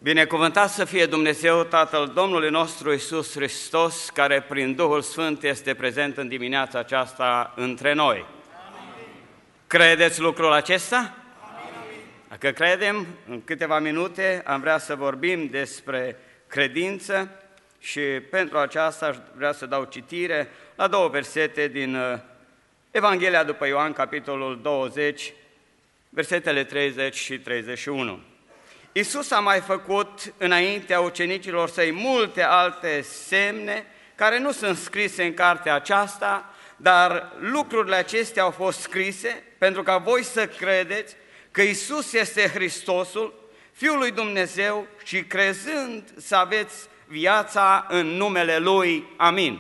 Binecuvântat să fie Dumnezeu, Tatăl Domnului nostru Iisus Hristos, care prin Duhul Sfânt este prezent în dimineața aceasta între noi. Amin. Credeți lucrul acesta? Amin. Dacă credem, în câteva minute am vrea să vorbim despre credință și pentru aceasta aș vrea să dau citire la două versete din Evanghelia după Ioan, capitolul 20, versetele 30 și 31. Iisus a mai făcut înaintea ucenicilor săi multe alte semne care nu sunt scrise în cartea aceasta, dar lucrurile acestea au fost scrise pentru ca voi să credeți că Iisus este Hristosul, Fiul lui Dumnezeu și crezând să aveți viața în numele Lui. Amin.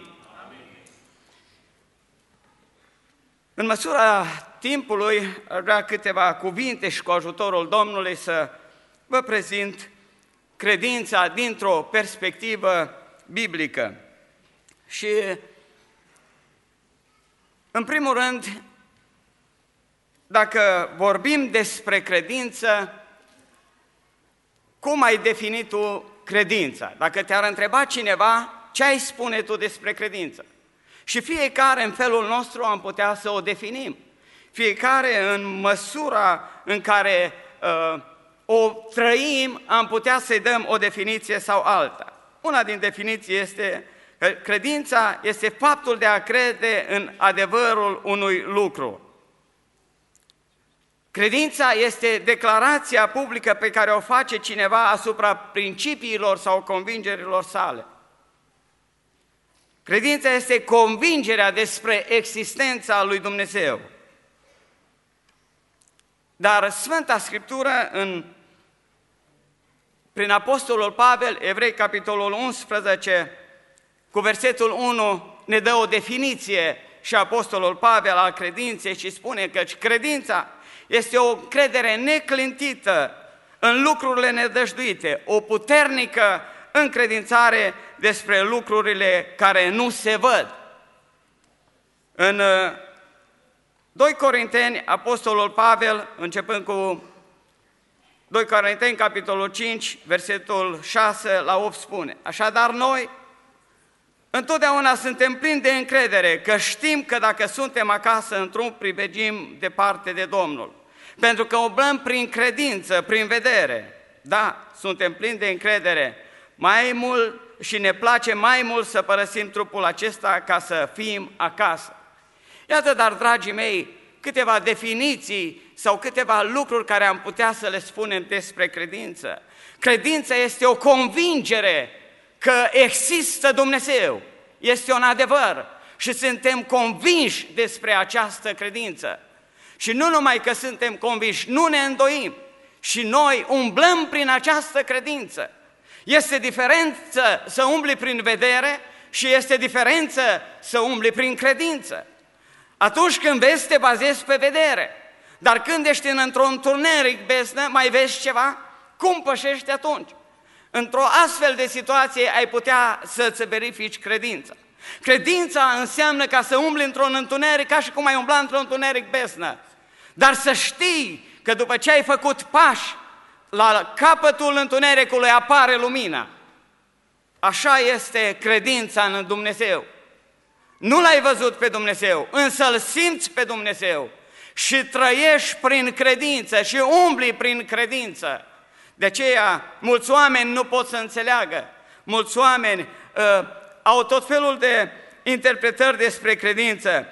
În măsura timpului, aș vrea câteva cuvinte și cu ajutorul Domnului să vă prezint credința dintr-o perspectivă biblică. Și, în primul rând, dacă vorbim despre credință, cum ai definit tu credința? Dacă te-ar întreba cineva, ce ai spune tu despre credință? Și fiecare în felul nostru am putea să o definim. Fiecare în măsura în care o trăim, am putea să-i dăm o definiție sau alta. Una din definiții este că credința este faptul de a crede în adevărul unui lucru. Credința este declarația publică pe care o face cineva asupra principiilor sau convingerilor sale. Credința este convingerea despre existența lui Dumnezeu. Dar Sfânta Scriptură, prin Apostolul Pavel, Evrei, capitolul 11, cu versetul 1, ne dă o definiție și Apostolul Pavel al credinței și spune că credința este o credere neclintită în lucrurile nedăjduite, o puternică încredințare despre lucrurile care nu se văd. În 2 Corinteni, Apostolul Pavel, începând cu 2 Corinteni, capitolul 5, versetul 6 la 8 spune: Așadar noi întotdeauna suntem plini de încredere că știm că dacă suntem acasă într-un privegim departe de Domnul, pentru că umblăm prin credință, prin vedere. Da, suntem plini de încredere mai mult și ne place mai mult să părăsim trupul acesta ca să fim acasă. Iată, dar, dragii mei, câteva definiții sau câteva lucruri care am putea să le spunem despre credință. Credința este o convingere că există Dumnezeu, este un adevăr și suntem convinși despre această credință. Și nu numai că suntem convinși, nu ne îndoim și noi umblăm prin această credință. Este diferență să umbli prin vedere și este diferență să umbli prin credință. Atunci când vezi, te bazezi pe vedere. Dar când ești într-un întuneric beznă, mai vezi ceva? Cum pășești atunci? Într-o astfel de situație ai putea să-ți verifici credința. Credința înseamnă ca să umbli într-un întuneric ca și cum ai umbla într-un întuneric beznă. Dar să știi că după ce ai făcut pași, la capătul întunericului apare lumina. Așa este credința în Dumnezeu. Nu l-ai văzut pe Dumnezeu, însă îl simți pe Dumnezeu și trăiești prin credință și umbli prin credință. De aceea, mulți oameni nu pot să înțeleagă, mulți oameni au tot felul de interpretări despre credință.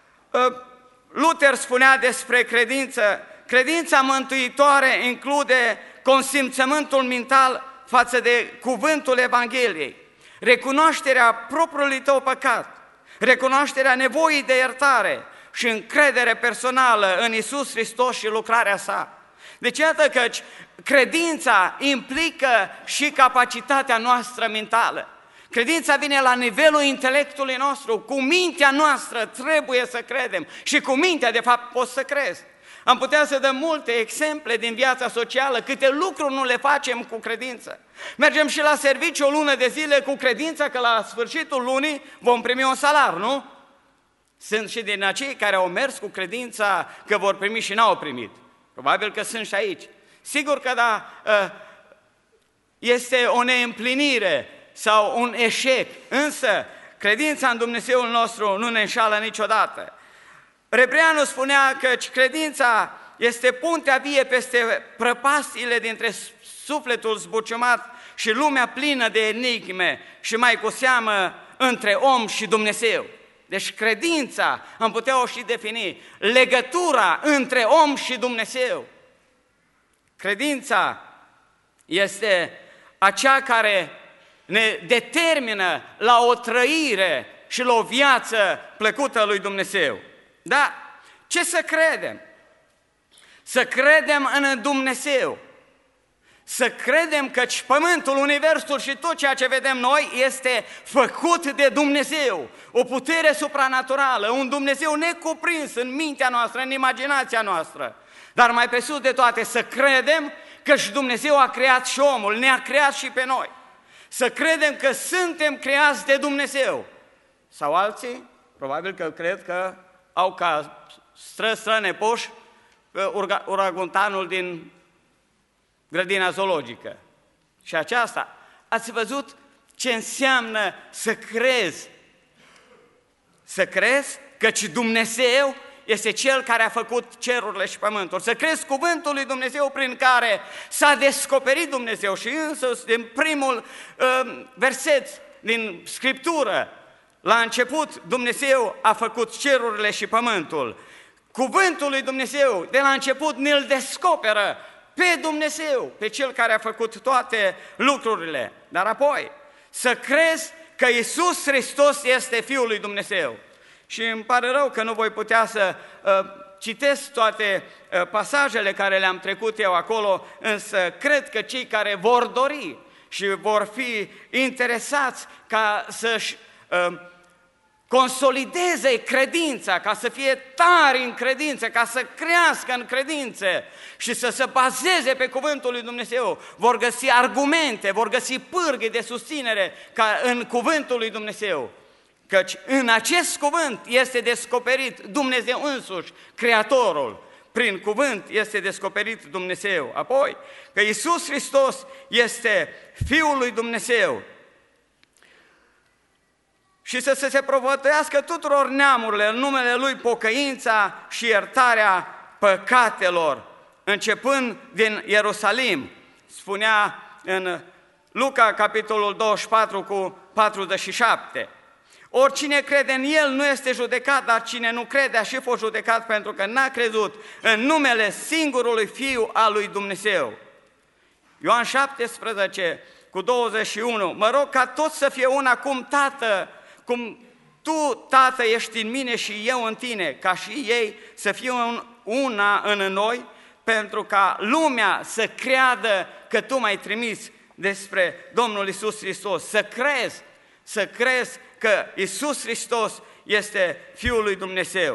Luther spunea despre credință: credința mântuitoare include consimțământul mental față de cuvântul Evangheliei, recunoașterea propriului tău păcat, recunoașterea nevoii de iertare și încredere personală în Iisus Hristos și lucrarea sa. Deci iată că credința implică și capacitatea noastră mentală. Credința vine la nivelul intelectului nostru, cu mintea noastră trebuie să credem și cu mintea de fapt poți să crezi. Am putea să dăm multe exemple din viața socială, câte lucruri nu le facem cu credință. Mergem și la serviciu o lună de zile cu credința că la sfârșitul lunii vom primi un salar, nu? Sunt și din acei care au mers cu credința că vor primi și n-au primit. Probabil că sunt și aici. Sigur că da, este o neîmplinire sau un eșec, însă credința în Dumnezeul nostru nu ne înșală niciodată. Rebreanu spunea că credința este puntea vie peste prăpastiile dintre sufletul zbuciumat și lumea plină de enigme și mai cu seamă între om și Dumnezeu. Deci credința, am putea o și defini, legătura între om și Dumnezeu. Credința este acea care ne determină la o trăire și la o viață plăcută lui Dumnezeu. Da, ce să credem? Să credem în Dumnezeu. Să credem că pământul, universul și tot ceea ce vedem noi este făcut de Dumnezeu. O putere supranaturală, un Dumnezeu necuprins în mintea noastră, în imaginația noastră. Dar mai presus de toate, să credem că și Dumnezeu a creat și omul, ne-a creat și pe noi. Să credem că suntem creați de Dumnezeu. Sau alții, probabil că cred că au ca strănepoși orangutanul din grădina zoologică. Și aceasta, ați văzut ce înseamnă să crezi? Să crezi căci Dumnezeu este Cel care a făcut cerurile și pământul. Să crezi cuvântul lui Dumnezeu prin care s-a descoperit Dumnezeu. Și însuși, din primul verset din Scriptură, la început Dumnezeu a făcut cerurile și pământul. Cuvântul lui Dumnezeu de la început ne-l descoperă pe Dumnezeu, pe Cel care a făcut toate lucrurile. Dar apoi, să crezi că Iisus Hristos este Fiul lui Dumnezeu. Și îmi pare rău că nu voi putea să citesc toate pasajele care le-am trecut eu acolo, însă cred că cei care vor dori și vor fi interesați ca să-și consolideze credința, ca să fie tari în credință, ca să crească în credință și să se bazeze pe cuvântul lui Dumnezeu, vor găsi argumente, vor găsi pârghii de susținere ca în cuvântul lui Dumnezeu. Căci în acest cuvânt este descoperit Dumnezeu însuși, Creatorul. Prin cuvânt este descoperit Dumnezeu. Apoi, că Iisus Hristos este Fiul lui Dumnezeu. Și să se propovăduiască tuturor neamurile în numele Lui pocăința și iertarea păcatelor, începând din Ierusalim. Spunea în Luca, capitolul 24, cu 47. Oricine crede în El nu este judecat, dar cine nu crede a și fost judecat pentru că n-a crezut în numele singurului Fiu al lui Dumnezeu. Ioan 17, cu 21. Mă rog ca toți să fie una cum Tată, cum Tu, Tată, ești în mine și eu în tine, ca și ei să fie una în noi, pentru ca lumea să creadă că Tu m-ai trimis despre Domnul Iisus Hristos. Să crezi că Iisus Hristos este Fiul lui Dumnezeu.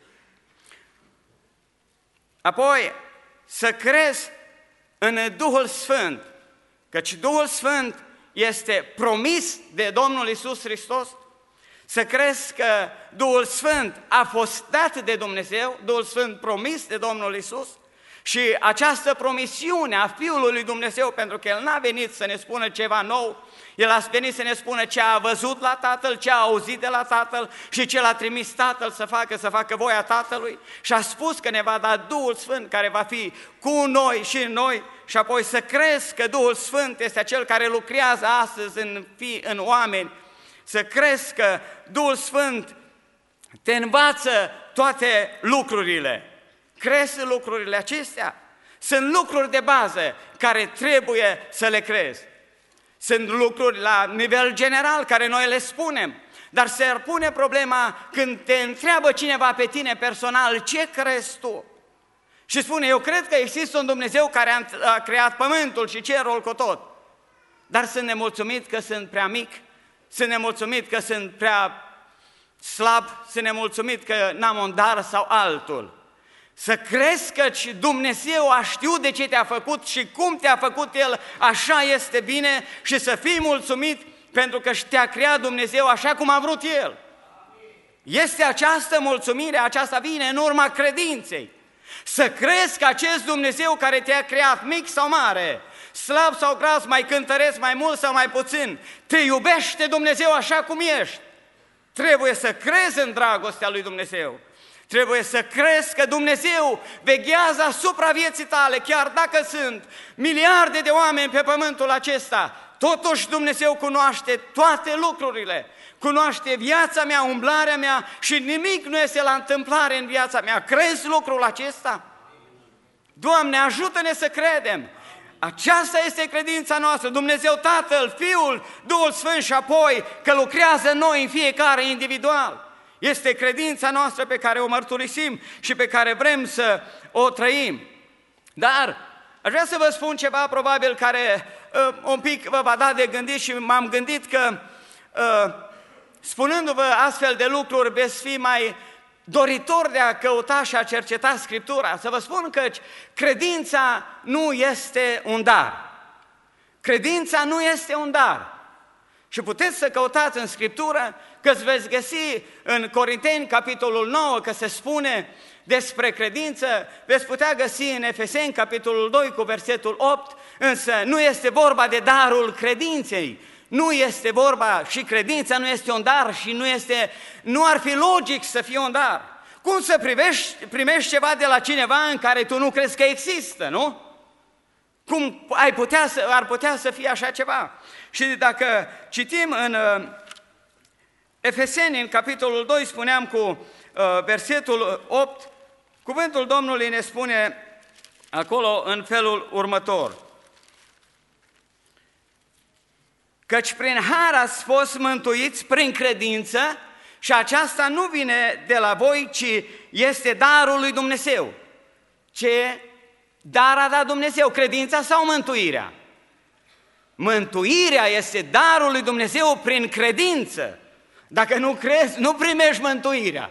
Apoi, să crezi în Duhul Sfânt, căci Duhul Sfânt este promis de Domnul Iisus Hristos. Să crezi că Duhul Sfânt a fost dat de Dumnezeu, Duhul Sfânt promis de Domnul Iisus, și această promisiune a Fiului lui Dumnezeu, pentru că El n-a venit să ne spună ceva nou, El a venit să ne spună ce a văzut la Tatăl, ce a auzit de la Tatăl și ce l-a trimis Tatăl să facă voia Tatălui, și a spus că ne va da Duhul Sfânt care va fi cu noi și în noi. Și apoi să crezi că Duhul Sfânt este acel care lucrează astăzi în oameni, să crezi că Duhul Sfânt te învață toate lucrurile. Crezi în lucrurile acestea? Sunt lucruri de bază care trebuie să le crezi. Sunt lucruri la nivel general care noi le spunem, dar se pune problema când te întreabă cineva pe tine personal, ce crezi tu? Și spune, eu cred că există un Dumnezeu care a creat pământul și cerul cu tot, dar sunt nemulțumit că sunt prea mic, sunt nemulțumit că sunt prea slab, sunt nemulțumit că n-am un dar sau altul. Să crezi că Dumnezeu a știut de ce te-a făcut și cum te-a făcut El, așa este bine, și să fii mulțumit pentru că te-a creat Dumnezeu așa cum a vrut El. Este această mulțumire, aceasta vine în urma credinței. Să crezi că acest Dumnezeu care te-a creat, mic sau mare, slab sau gras, mai cântăreț, mai mult sau mai puțin, te iubește Dumnezeu așa cum ești. Trebuie să crezi în dragostea lui Dumnezeu. Trebuie să crezi că Dumnezeu veghează asupra vieții tale, chiar dacă sunt miliarde de oameni pe pământul acesta. Totuși Dumnezeu cunoaște toate lucrurile, cunoaște viața mea, umblarea mea și nimic nu este la întâmplare în viața mea. Crezi lucrul acesta? Doamne, ajută-ne să credem! Aceasta este credința noastră, Dumnezeu Tatăl, Fiul, Duhul Sfânt și apoi că lucrează în noi în fiecare individual. Este credința noastră pe care o mărturisim și pe care vrem să o trăim. Dar aș vrea să vă spun ceva probabil care un pic vă va da de gândit și m-am gândit că spunându-vă astfel de lucruri veți fi mai doritor de a căuta și a cerceta Scriptura. Să vă spun că credința nu este un dar. Credința nu este un dar. Și puteți să căutați în Scriptură că îți veți găsi în Corinteni, capitolul 9, că se spune despre credință, veți putea găsi în Efeseni, capitolul 2, cu versetul 8, însă nu este vorba de darul credinței, nu este vorba și credința nu este un dar și nu ar fi logic să fie un dar. Cum să primești ceva de la cineva în care tu nu crezi că există, nu? Cum ar putea să fie așa ceva? Și dacă citim în Efeseni, în capitolul 2, spuneam cu versetul 8, cuvântul Domnului ne spune acolo în felul următor: căci prin har ați fost mântuiți prin credință și aceasta nu vine de la voi, ci este darul lui Dumnezeu. Ce dar a dat Dumnezeu? Credința sau mântuirea? Mântuirea este darul lui Dumnezeu prin credință. Dacă nu crezi, nu primești mântuirea.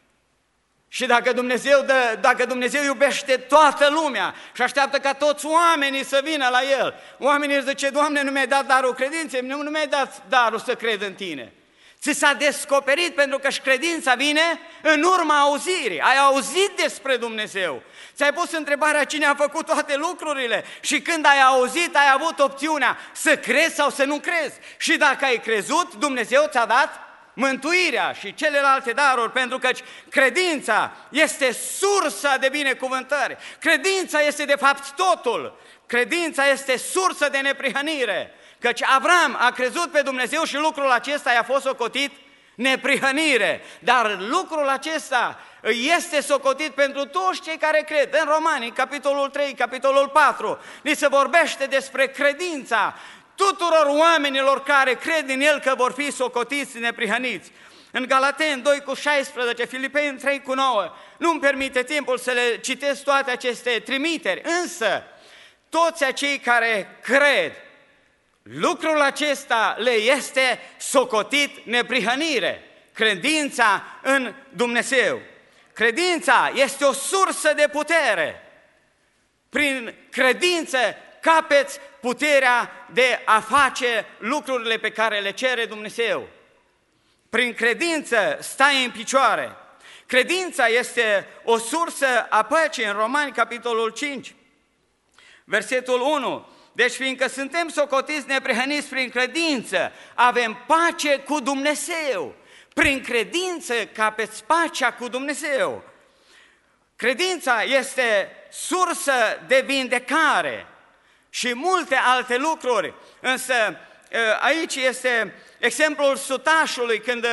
Și dacă Dumnezeu iubește toată lumea și așteaptă ca toți oamenii să vină la El, oamenii îți zice: Doamne, nu mi-ai dat darul credinței, nu mi-ai dat darul să cred în Tine. Ți s-a descoperit pentru că și credința vine în urma auzirii. Ai auzit despre Dumnezeu. Ți-ai pus întrebarea cine a făcut toate lucrurile și când ai auzit, ai avut opțiunea să crezi sau să nu crezi. Și dacă ai crezut, Dumnezeu ți-a dat mântuirea și celelalte daruri, pentru că credința este sursa de binecuvântări. Credința este de fapt totul. Credința este sursă de neprihănire. Căci Avram a crezut pe Dumnezeu și lucrul acesta i-a fost socotit neprihănire. Dar lucrul acesta este socotit pentru toți cei care cred. În Romani, capitolul 3, capitolul 4, ni se vorbește despre credința tuturor oamenilor care cred în El că vor fi socotiți neprihăniți. În Galateni 2 cu 16, Filipeni 3 cu 9, nu-mi permite timpul să le citesc toate aceste trimiteri, însă toți acei care cred, lucrul acesta le este socotit neprihănire, credința în Dumnezeu. Credința este o sursă de putere. Prin credință capeți puterea de a face lucrurile pe care le cere Dumnezeu. Prin credință stai în picioare. Credința este o sursă a păcii. În Romani, capitolul 5, versetul 1. Deci fiindcă suntem socotiți neprihăniți prin credință, avem pace cu Dumnezeu. Prin credință capeți pacea cu Dumnezeu. Credința este sursă de vindecare și multe alte lucruri. Însă aici este exemplul sutașului, când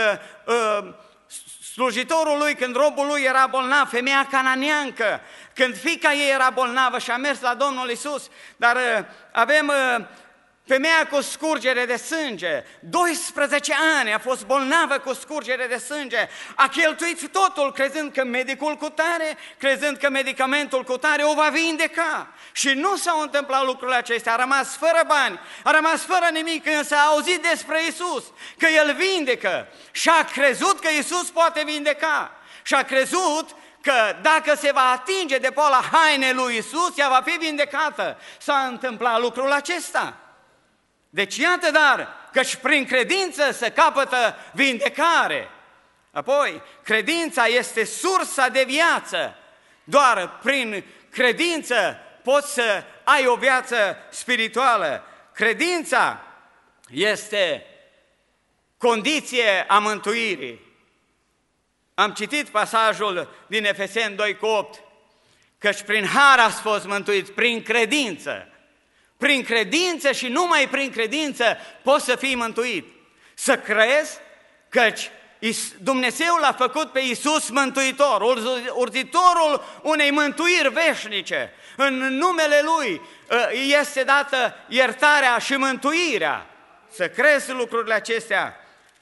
slujitorul lui, când robul lui era bolnav, femeia cananeancă, când fiica ei era bolnavă și a mers la Domnul Iisus, dar avem femeia cu scurgere de sânge, 12 ani a fost bolnavă cu scurgere de sânge, a cheltuit totul crezând că medicul cutare, crezând că medicamentul cutare o va vindeca. Și nu s-au întâmplat lucrurile acestea, a rămas fără bani, a rămas fără nimic, însă a auzit despre Iisus, că El vindecă și a crezut că Iisus poate vindeca și a crezut că dacă se va atinge de poala hainei lui Iisus, ea va fi vindecată. S-a întâmplat lucrul acesta. Deci iată dar, căci prin credință se capătă vindecare. Apoi, credința este sursa de viață. Doar prin credință poți să ai o viață spirituală. Credința este condiție a mântuirii. Am citit pasajul din Efeseni 2:8, căci prin har ați fost mântuiți, prin credință. Prin credință și numai prin credință poți să fii mântuit. Să crezi căci Dumnezeu l-a făcut pe Iisus mântuitor, urzitorul unei mântuiri veșnice. În numele Lui este dată iertarea și mântuirea. Să crezi lucrurile acestea.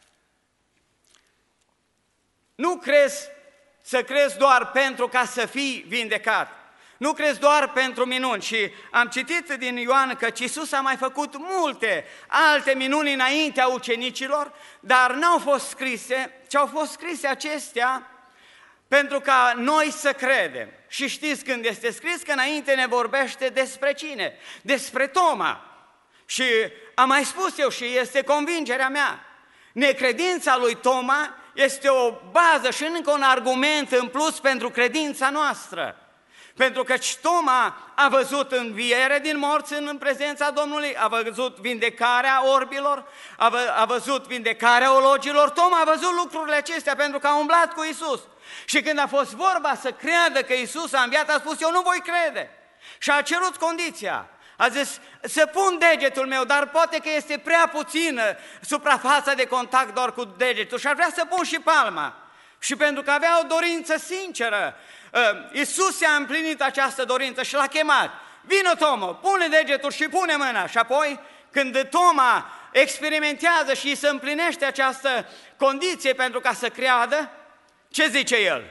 Nu crezi să crezi doar pentru ca să fii vindecat. Nu crezi doar pentru minuni. Și am citit din Ioan că Iisus a mai făcut multe alte minuni înaintea ucenicilor, dar n-au fost scrise, ci au fost scrise acestea pentru ca noi să credem. Și știți când este scris că înainte ne vorbește despre cine? Despre Toma. Și am mai spus eu și este convingerea mea. Necredința lui Toma este o bază și încă un argument în plus pentru credința noastră. Pentru că Toma a văzut înviere din morți în prezența Domnului, a văzut vindecarea orbilor, a văzut vindecarea ologilor. Toma a văzut lucrurile acestea pentru că a umblat cu Iisus. Și când a fost vorba să creadă că Iisus a înviat, a spus, eu nu voi crede. Și a cerut condiția. A zis, să pun degetul meu, dar poate că este prea puțină suprafața de contact doar cu degetul și ar vrea să pun și palma. Și pentru că avea o dorință sinceră, Iisus i-a împlinit această dorință și l-a chemat. Vino, Toma, pune degetul și pune mâna. Și apoi, când Toma experimentează și se împlinește această condiție pentru ca să creadă, ce zice el?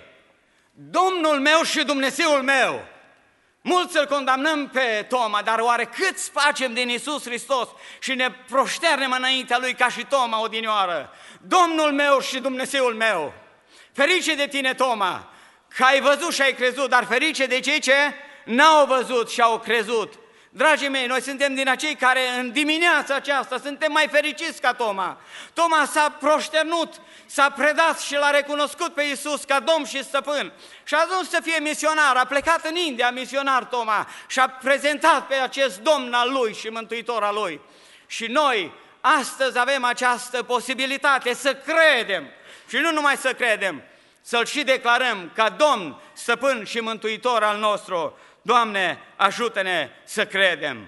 Domnul meu și Dumnezeul meu. Mulți îl condamnăm pe Toma, dar oare câți facem din Iisus Hristos și ne proșternem înaintea Lui ca și Toma odinioară? Domnul meu și Dumnezeul meu. Ferice de tine, Toma, că ai văzut și ai crezut, dar ferice de cei ce n-au văzut și au crezut. Dragii mei, noi suntem din acei care în dimineața aceasta suntem mai fericiți ca Toma. Toma s-a proșternut, s-a predat și l-a recunoscut pe Iisus ca Domn și Stăpân și a ajuns să fie misionar, a plecat în India misionar Toma și a prezentat pe acest Domn al lui și Mântuitor al lui. Și noi astăzi avem această posibilitate să credem și nu numai să credem, să-L și declarăm ca Domn, Stăpân și Mântuitor al nostru. Doamne, ajută-ne să credem.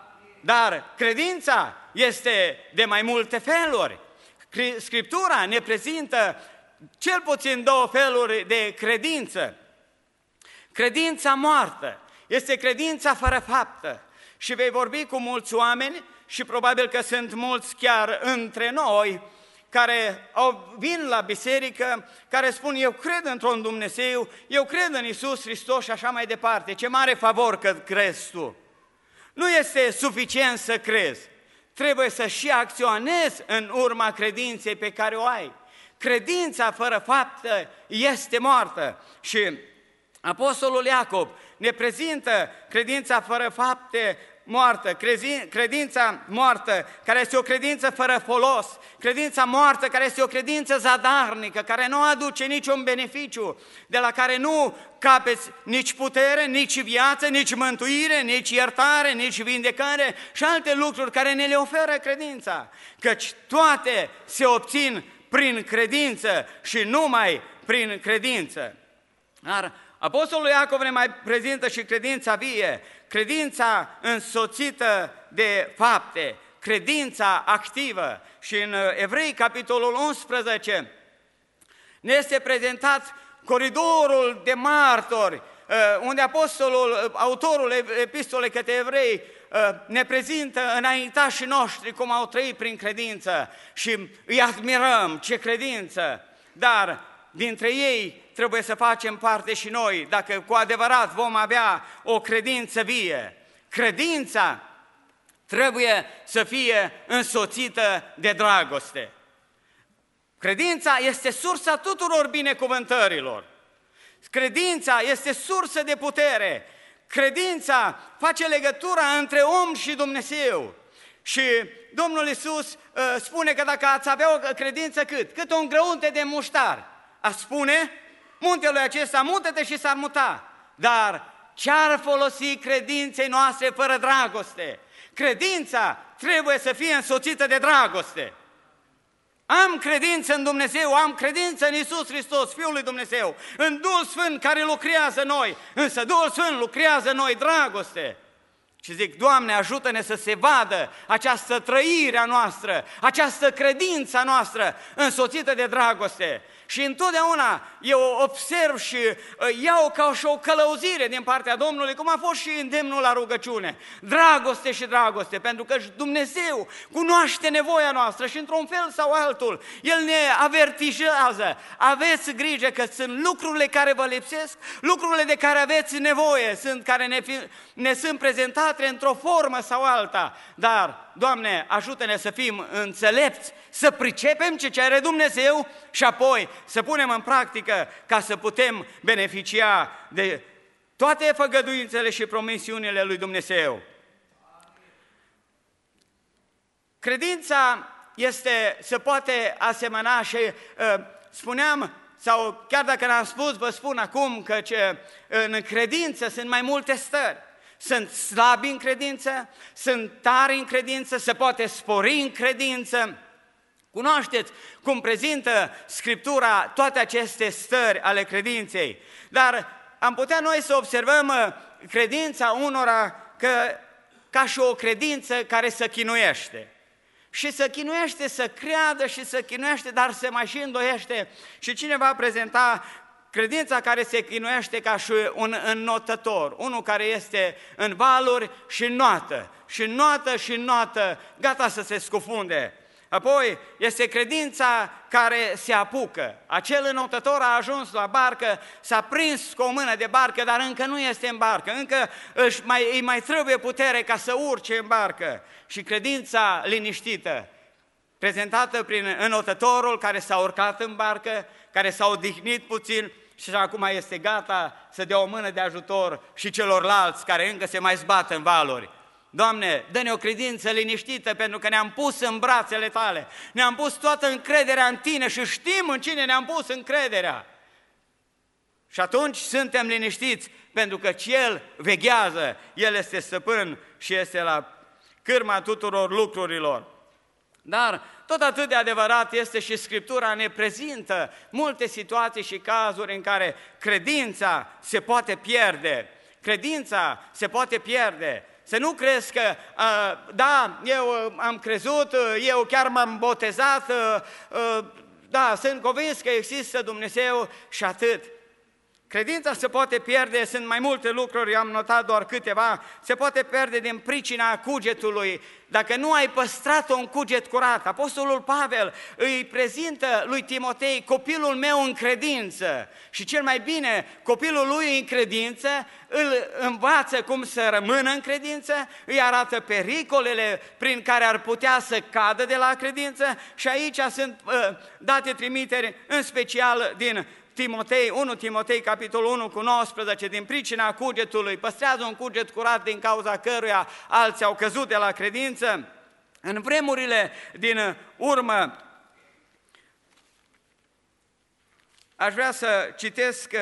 Dar credința este de mai multe feluri. Scriptura ne prezintă cel puțin două feluri de credință. Credința moartă este credința fără faptă. Și vei vorbi cu mulți oameni și probabil că sunt mulți chiar între noi care vin la biserică, care spun, eu cred într-un Dumnezeu, eu cred în Iisus Hristos și așa mai departe. Ce mare favor că crezi tu! Nu este suficient să crezi, trebuie să și acționezi în urma credinței pe care o ai. Credința fără faptă este moartă și Apostolul Iacob ne prezintă credința fără fapte moartă, credința moartă, care este o credință fără folos, credința moartă, care este o credință zadarnică, care nu aduce niciun beneficiu, de la care nu capeți nici putere, nici viață, nici mântuire, nici iertare, nici vindecare și alte lucruri care ne le oferă credința, căci toate se obțin prin credință și numai prin credință. Dar Apostolul Iacov ne mai prezintă și credința vie, credința însoțită de fapte, credința activă. Și în Evrei, capitolul 11, ne este prezentat coridorul de martori, unde autorul epistolei către evrei, ne prezintă înaintașii noștri cum au trăit prin credință și îi admirăm, ce credință, dar dintre ei trebuie să facem parte și noi, dacă cu adevărat vom avea o credință vie. Credința trebuie să fie însoțită de dragoste. Credința este sursa tuturor binecuvântărilor. Credința este sursă de putere. Credința face legătura între om și Dumnezeu. Și Domnul Iisus spune că dacă ați avea o credință cât un grăunte de muștar, a spune muntelui acesta, mută-te și s-ar muta. Dar ce-ar folosi credinței noastre fără dragoste? Credința trebuie să fie însoțită de dragoste. Am credință în Dumnezeu, am credință în Iisus Hristos, Fiul lui Dumnezeu, în Duhul Sfânt care lucrează în noi, însă Duhul Sfânt lucrează în noi dragoste. Și zic, Doamne, ajută-ne să se vadă această trăire a noastră, această credință a noastră însoțită de dragoste. Și întotdeauna eu observ și iau ca și o călăuzire din partea Domnului, cum a fost și îndemnul la rugăciune. Dragoste și dragoste, pentru că Dumnezeu cunoaște nevoia noastră și într-un fel sau altul El ne avertizează. Aveți grijă că sunt lucrurile care vă lipsesc, lucrurile de care aveți nevoie, care ne sunt prezentate într-o formă sau alta. Dar, Doamne, ajută-ne să fim înțelepți, să pricepem ce cere Dumnezeu și apoi să punem în practică ca să putem beneficia de toate făgăduințele și promisiunile lui Dumnezeu. Credința se poate asemăna și spuneam, sau chiar dacă n-am spus, vă spun acum că în credință sunt mai multe stări. Sunt slabi în credință, sunt tari în credință, se poate spori în credință. Cunoașteți cum prezintă Scriptura toate aceste stări ale credinței, dar am putea noi să observăm credința unora ca și o credință care se chinuiește. Și se chinuiește să creadă și se chinuiește, dar se mai și îndoiește. Și cine va prezenta credința care se chinuiește ca și un înnotător, unul care este în valuri și înnoată, și înnoată și înnoată, gata să se scufunde. Apoi este credința care se apucă. Acel înotător a ajuns la barcă, s-a prins cu o mână de barcă, dar încă nu este în barcă, încă îi mai trebuie putere ca să urce în barcă. Și credința liniștită, prezentată prin înotătorul care s-a urcat în barcă, care s-a odihnit puțin și acum este gata să dea o mână de ajutor și celorlalți care încă se mai zbat în valuri. Doamne, dă-ne o credință liniștită pentru că ne-am pus în brațele Tale, ne-am pus toată încrederea în Tine și știm în cine ne-am pus încrederea. Și atunci suntem liniștiți pentru că El veghează, El este stăpân și este la cârma tuturor lucrurilor. Dar tot atât de adevărat este și Scriptura ne prezintă multe situații și cazuri în care credința se poate pierde. Credința se poate pierde. Să nu crezi că, da, eu am crezut, eu chiar m-am botezat, da, sunt convins că există Dumnezeu și atât. Credința se poate pierde, sunt mai multe lucruri, am notat doar câteva, se poate pierde din pricina cugetului, dacă nu ai păstrat un cuget curat. Apostolul Pavel îi prezintă lui Timotei copilul meu în credință și cel mai bine copilul lui în credință îl învață cum să rămână în credință, îi arată pericolele prin care ar putea să cadă de la credință și aici sunt date trimiteri în special din Timotei, 1 Timotei, capitolul 1 cu 19, din pricina cugetului, păstrează un cuget curat din cauza căruia alții au căzut de la credință. În vremurile din urmă, aș vrea să citesc,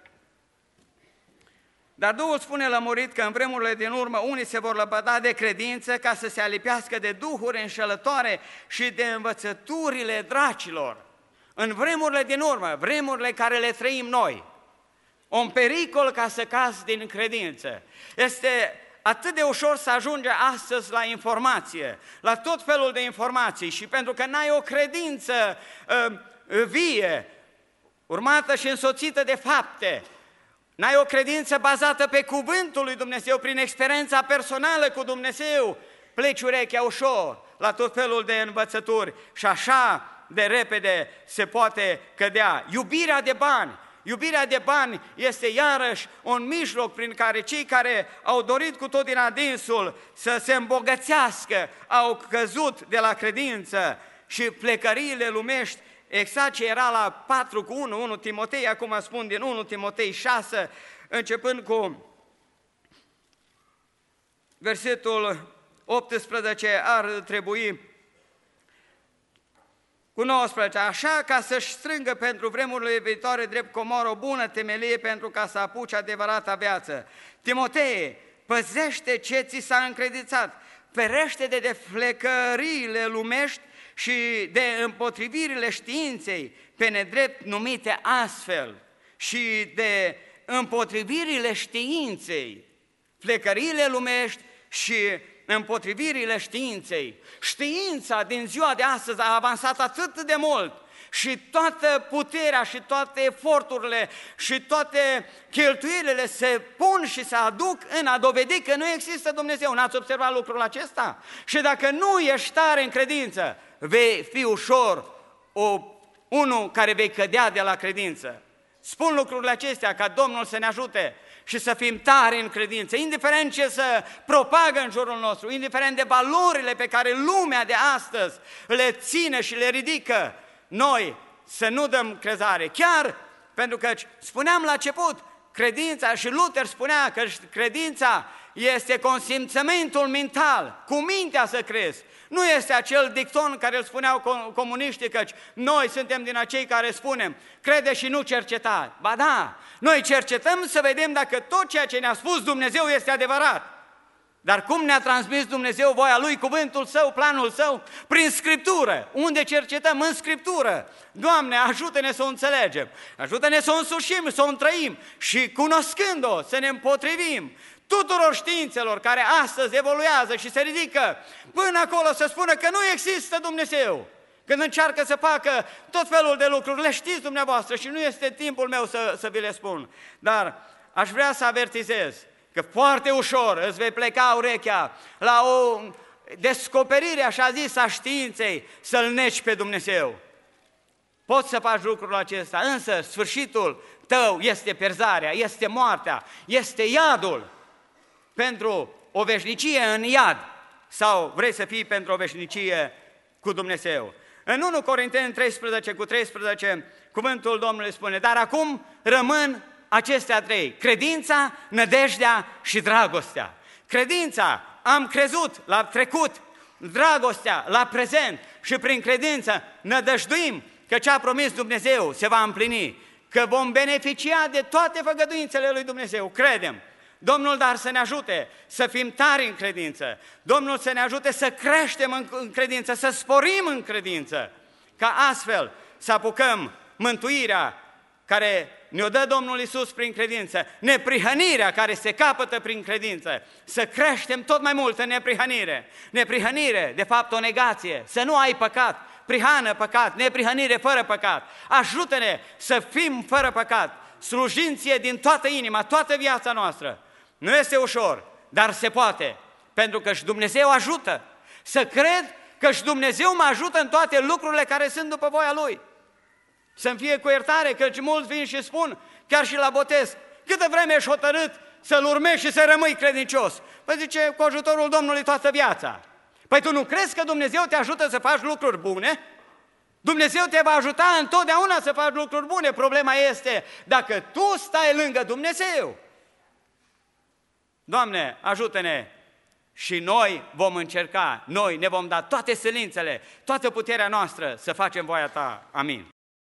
dar Duhul spune lămurit că în vremurile din urmă unii se vor lăbăda de credință ca să se alipească de duhuri înșelătoare și de învățăturile dracilor. În vremurile din urmă, vremurile care le trăim noi, un pericol ca să cazi din credință. Este atât de ușor să ajunge astăzi la informație, la tot felul de informații și pentru că n-ai o credință vie, urmată și însoțită de fapte, n-ai o credință bazată pe cuvântul lui Dumnezeu, prin experiența personală cu Dumnezeu, pleci urechea ușor la tot felul de învățături și așa de repede se poate cădea. Iubirea de bani. Iubirea de bani este iarăși un mijloc prin care cei care au dorit cu tot din adinsul să se îmbogățească au căzut de la credință și plecăriile lumești, exact ce era la 4 cu 1 Timotei, acum spun din 1 Timotei 6, începând cu versetul 18, ar trebui cu 19, așa ca să-și strângă pentru vremurile viitoare drept comor o bună temelie pentru ca să apuce adevărata viață. Timotee, păzește ce ți s-a încredințat, ferește de deflecăriile lumești și de împotrivirile științei, pe nedrept numite astfel, și de împotrivirile științei, flecăriile lumești și împotrivirile științei. Știința din ziua de astăzi a avansat atât de mult și toată puterea și toate eforturile și toate cheltuielile se pun și se aduc în a dovedi că nu există Dumnezeu. N-ați observat lucrul acesta? Și dacă nu ești tare în credință, vei fi ușor unul care vei cădea de la credință. Spun lucrurile acestea ca Domnul să ne ajute și să fim tari în credință, indiferent ce să propagă în jurul nostru, indiferent de valorile pe care lumea de astăzi le ține și le ridică, noi să nu dăm crezare. Chiar pentru că spuneam la început, credința, și Luther spunea că credința este consimțământul mental, cu mintea să crezi. Nu este acel dicton care îl spuneau comuniștii, căci noi suntem din acei care spunem, crede și nu cerceta. Ba da, noi cercetăm să vedem dacă tot ceea ce ne-a spus Dumnezeu este adevărat. Dar cum ne-a transmis Dumnezeu voia Lui, cuvântul Său, planul Său? Prin Scriptură. Unde cercetăm? În Scriptură. Doamne, ajută-ne să o înțelegem, ajută-ne să o însușim, să o întrăim și cunoscând-o să ne împotrivim tuturor științelor care astăzi evoluează și se ridică până acolo să spună că nu există Dumnezeu. Când încearcă să facă tot felul de lucruri, le știți dumneavoastră și nu este timpul meu să vi le spun. Dar aș vrea să avertizez că foarte ușor îți vei pleca urechea la o descoperire, așa zis, a științei, să-L negi pe Dumnezeu. Poți să faci lucrul acesta, însă sfârșitul tău este pierzarea, este moartea, este iadul. Pentru o veșnicie în iad sau vrei să fii pentru o veșnicie cu Dumnezeu. În 1 Corinteni 13:13, cuvântul Domnului spune, dar acum rămân acestea trei, credința, nădejdea și dragostea. Credința, am crezut la trecut, dragostea la prezent și prin credință nădăjduim că ce a promis Dumnezeu se va împlini, că vom beneficia de toate făgăduințele lui Dumnezeu, credem. Domnul, dar să ne ajute să fim tari în credință, Domnul să ne ajute să creștem în credință, să sporim în credință, ca astfel să apucăm mântuirea care ne-o dă Domnul Iisus prin credință, neprihănirea care se capătă prin credință, să creștem tot mai mult în neprihănire. Neprihănire, de fapt o negație, să nu ai păcat, prihană păcat, neprihănire fără păcat. Ajută-ne să fim fără păcat, slujind-ție din toată inima, toată viața noastră. Nu este ușor, dar se poate, pentru că și Dumnezeu ajută. Să cred că și Dumnezeu mă ajută în toate lucrurile care sunt după voia Lui. Să-mi fie cu iertare, căci mulți vin și spun, chiar și la botez, câtă vreme ești hotărât să-L urmezi și să rămâi credincios? Păi zice, cu ajutorul Domnului toată viața. Păi tu nu crezi că Dumnezeu te ajută să faci lucruri bune? Dumnezeu te va ajuta întotdeauna să faci lucruri bune. Problema este dacă tu stai lângă Dumnezeu. Doamne, ajută-ne și noi vom încerca, noi ne vom da toate silințele, toată puterea noastră să facem voia Ta. Amin.